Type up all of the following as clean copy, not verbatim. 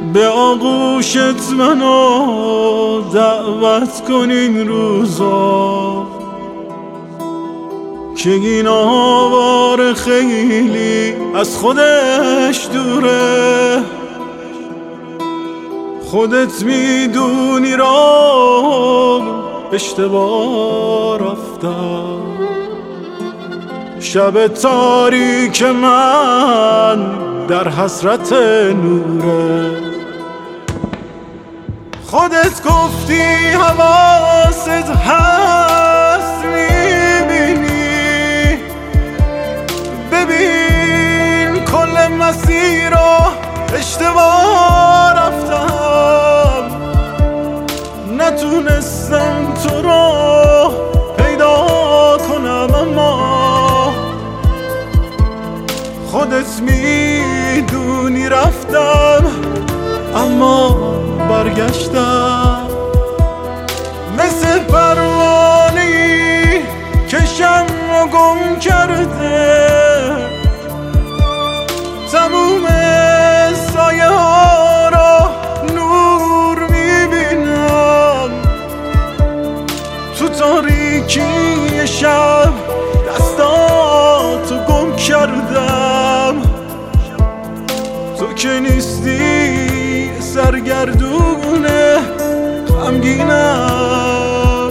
به آغوشت منو دعوت کن این روزا که این آوار خیلی از خودش دوره. خودت میدونی را اشتباه رفتم، شب تاریک من در حسرت نوره. خودت گفتی حواست هست میبینی، ببین کل مسیر رو اشتباه رفتم، نتونستم تو رو پیدا کنم، اما خودت میدونی رفتم اما برگشتم. مثل پروانه‌ای که شمع گم کرده، تموم سایه ها را نور میبینم. تو تاریکی شب دستاتو گم کردم، تو که نیستی سرگردونه غمگینم.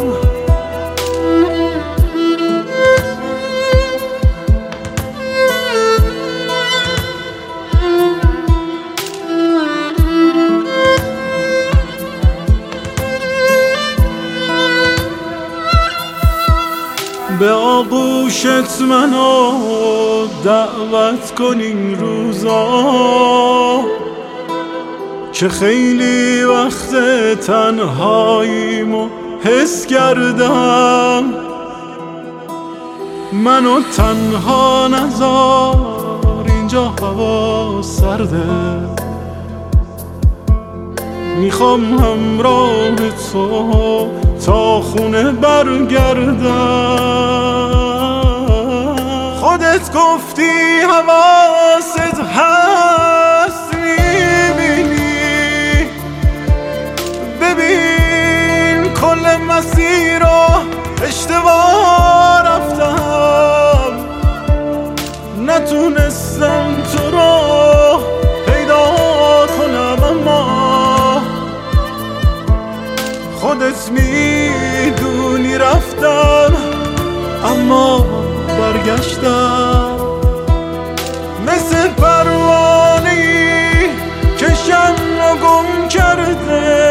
به آغوشت منو دعوت کن این روزا که خیلی وقت تنهاییمو حس کردم. منو تنها نذار، اینجا هوا سرده، میخوام همراه تو تا خونه برگردم. خودت گفتی حواست هست میبینی، ببین کل مسیر رو اشتباه رفتم، نتونستم تو رو پیدا کنم، اما خودت میدونی رفتم اما برگشتم. مثل پروانه‌ای که شمع گم کرده،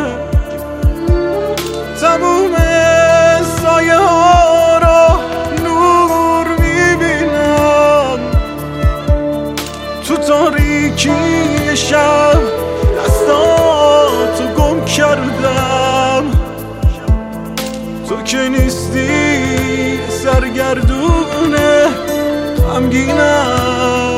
تموم سایه ها را نور میبینم. تو تاریکی شب دستاتو گم کردم، تو که نیستی سرگردونه غمگینم.